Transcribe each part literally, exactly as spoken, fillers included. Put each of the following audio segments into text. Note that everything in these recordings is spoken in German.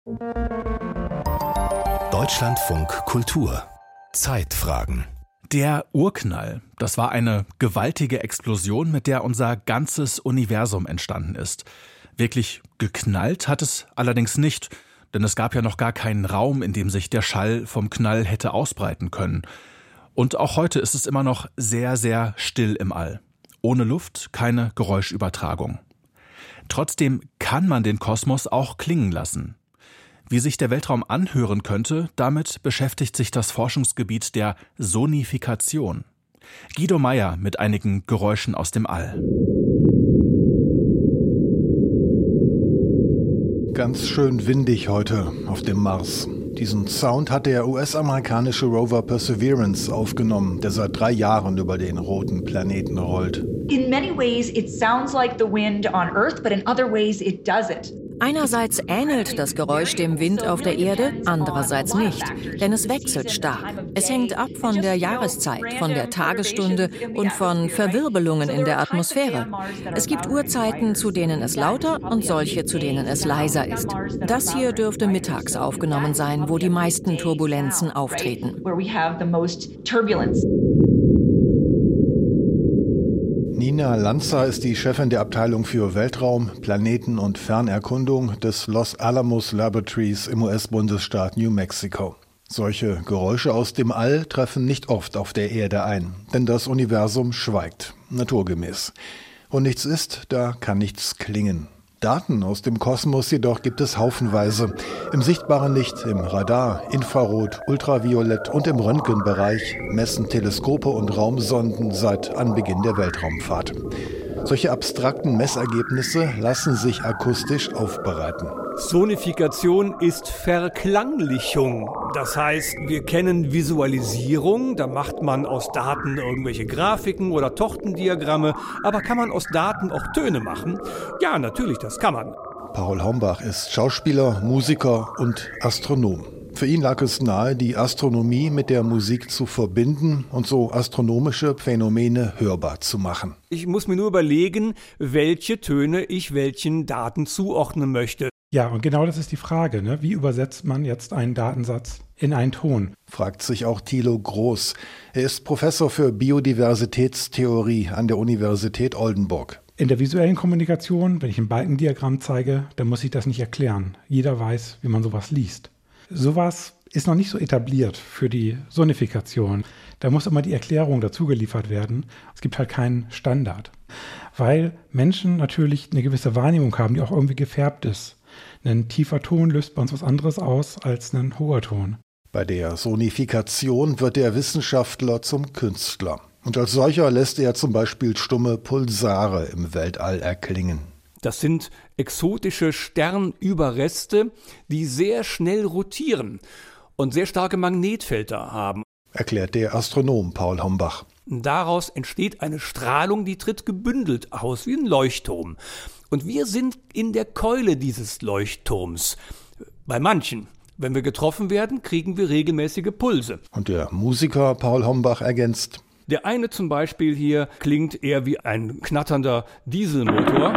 Deutschlandfunk Kultur. Zeitfragen. Der Urknall, das war eine gewaltige Explosion, mit der unser ganzes Universum entstanden ist. Wirklich geknallt hat es allerdings nicht, denn es gab ja noch gar keinen Raum, in dem sich der Schall vom Knall hätte ausbreiten können. Und auch heute ist es immer noch sehr, sehr still im All. Ohne Luft keine Geräuschübertragung. Trotzdem kann man den Kosmos auch klingen lassen. Wie sich der Weltraum anhören könnte, damit beschäftigt sich das Forschungsgebiet der Sonifikation. Guido Meyer mit einigen Geräuschen aus dem All. Ganz schön windig heute auf dem Mars. Diesen Sound hat der U S-amerikanische Rover Perseverance aufgenommen, der seit drei Jahren über den roten Planeten rollt. In many ways it sounds like the wind on Earth, but in other ways it doesn't. Einerseits ähnelt das Geräusch dem Wind auf der Erde, andererseits nicht, denn es wechselt stark. Es hängt ab von der Jahreszeit, von der Tagesstunde und von Verwirbelungen in der Atmosphäre. Es gibt Uhrzeiten, zu denen es lauter und solche, zu denen es leiser ist. Das hier dürfte mittags aufgenommen sein, wo die meisten Turbulenzen auftreten. Nina Lanza ist die Chefin der Abteilung für Weltraum, Planeten und Fernerkundung des Los Alamos Laboratories im U S-Bundesstaat New Mexico. Solche Geräusche aus dem All treffen nicht oft auf der Erde ein, denn das Universum schweigt, naturgemäß. Wo nichts ist, da kann nichts klingen. Daten aus dem Kosmos jedoch gibt es haufenweise. Im sichtbaren Licht, im Radar, Infrarot, Ultraviolett und im Röntgenbereich messen Teleskope und Raumsonden seit Anbeginn der Weltraumfahrt. Solche abstrakten Messergebnisse lassen sich akustisch aufbereiten. Sonifikation ist Verklanglichung. Das heißt, wir kennen Visualisierung, da macht man aus Daten irgendwelche Grafiken oder Tortendiagramme, aber kann man aus Daten auch Töne machen? Ja, natürlich, das kann man. Paul Hombach ist Schauspieler, Musiker und Astronom. Für ihn lag es nahe, die Astronomie mit der Musik zu verbinden und so astronomische Phänomene hörbar zu machen. Ich muss mir nur überlegen, welche Töne ich welchen Daten zuordnen möchte. Ja, und genau das ist die Frage, ne? Wie übersetzt man jetzt einen Datensatz in einen Ton? Fragt sich auch Thilo Groß. Er ist Professor für Biodiversitätstheorie an der Universität Oldenburg. In der visuellen Kommunikation, wenn ich ein Balkendiagramm zeige, dann muss ich das nicht erklären. Jeder weiß, wie man sowas liest. Sowas ist noch nicht so etabliert für die Sonifikation. Da muss immer die Erklärung dazu geliefert werden. Es gibt halt keinen Standard. Weil Menschen natürlich eine gewisse Wahrnehmung haben, die auch irgendwie gefärbt ist. Ein tiefer Ton löst bei uns was anderes aus als ein hoher Ton. Bei der Sonifikation wird der Wissenschaftler zum Künstler. Und als solcher lässt er zum Beispiel stumme Pulsare im Weltall erklingen. Das sind exotische Sternüberreste, die sehr schnell rotieren und sehr starke Magnetfelder haben. Erklärt der Astronom Paul Hombach. Daraus entsteht eine Strahlung, die tritt gebündelt aus, wie ein Leuchtturm. Und wir sind in der Keule dieses Leuchtturms. Bei manchen. Wenn wir getroffen werden, kriegen wir regelmäßige Pulse. Und der Musiker Paul Hombach ergänzt. Der eine zum Beispiel hier klingt eher wie ein knatternder Dieselmotor.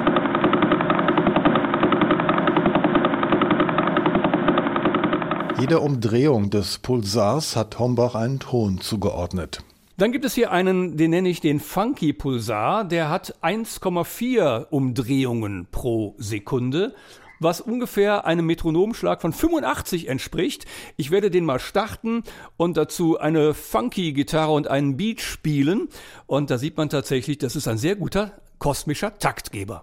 Jede Umdrehung des Pulsars hat Hombach einen Ton zugeordnet. Dann gibt es hier einen, den nenne ich den Funky Pulsar, der hat eins Komma vier Umdrehungen pro Sekunde, was ungefähr einem Metronomschlag von fünfundachtzig entspricht. Ich werde den mal starten und dazu eine Funky Gitarre und einen Beat spielen. Und da sieht man tatsächlich, das ist ein sehr guter kosmischer Taktgeber.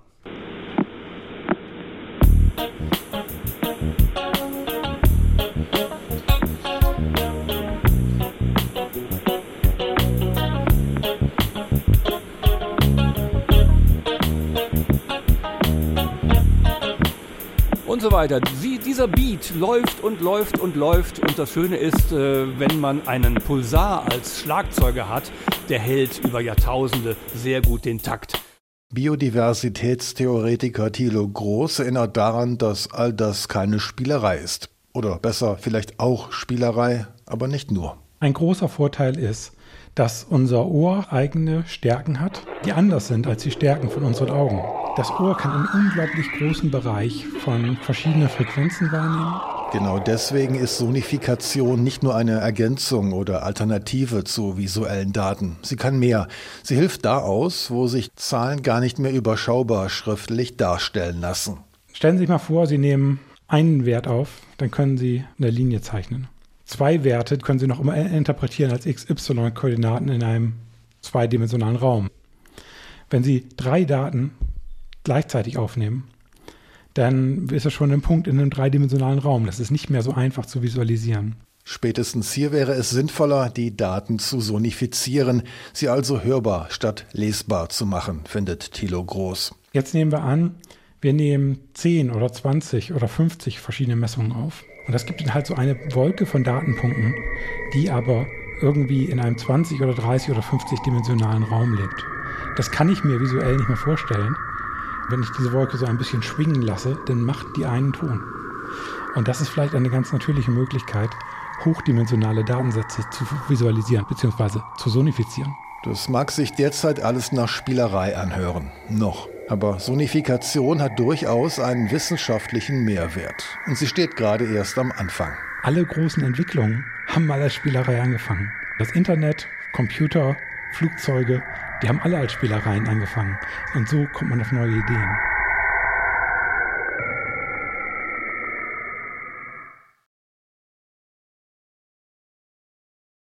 Und so weiter. Sie, dieser Beat läuft und läuft und läuft. Und das Schöne ist, äh, wenn man einen Pulsar als Schlagzeuger hat, der hält über Jahrtausende sehr gut den Takt. Biodiversitätstheoretiker Thilo Groß erinnert daran, dass all das keine Spielerei ist. Oder besser, vielleicht auch Spielerei, aber nicht nur. Ein großer Vorteil ist, dass unser Ohr eigene Stärken hat, die anders sind als die Stärken von unseren Augen. Das Ohr kann einen unglaublich großen Bereich von verschiedenen Frequenzen wahrnehmen Genau deswegen ist Sonifikation nicht nur eine Ergänzung oder Alternative zu visuellen Daten. Sie kann mehr. Sie hilft da aus, wo sich Zahlen gar nicht mehr überschaubar schriftlich darstellen lassen. Stellen Sie sich mal vor, Sie nehmen einen Wert auf, dann können Sie eine Linie zeichnen. Zwei Werte können Sie noch immer interpretieren als X Y-Koordinaten in einem zweidimensionalen Raum. Wenn Sie drei Daten gleichzeitig aufnehmen, dann ist es schon ein Punkt in einem dreidimensionalen Raum. Das ist nicht mehr so einfach zu visualisieren. Spätestens hier wäre es sinnvoller, die Daten zu sonifizieren, sie also hörbar statt lesbar zu machen, findet Thilo Groß. Jetzt nehmen wir an, wir nehmen zehn oder zwanzig oder fünfzig verschiedene Messungen auf. Und das gibt dann halt so eine Wolke von Datenpunkten, die aber irgendwie in einem zwanzig oder dreißig oder fünfzig dimensionalen Raum lebt. Das kann ich mir visuell nicht mehr vorstellen. Wenn ich diese Wolke so ein bisschen schwingen lasse, dann macht die einen Ton. Und das ist vielleicht eine ganz natürliche Möglichkeit, hochdimensionale Datensätze zu visualisieren bzw. zu sonifizieren. Das mag sich derzeit alles nach Spielerei anhören. Noch. Aber Sonifikation hat durchaus einen wissenschaftlichen Mehrwert. Und sie steht gerade erst am Anfang. Alle großen Entwicklungen haben mal als Spielerei angefangen. Das Internet, Computer, Flugzeuge, die haben alle als Spielereien angefangen. Und so kommt man auf neue Ideen.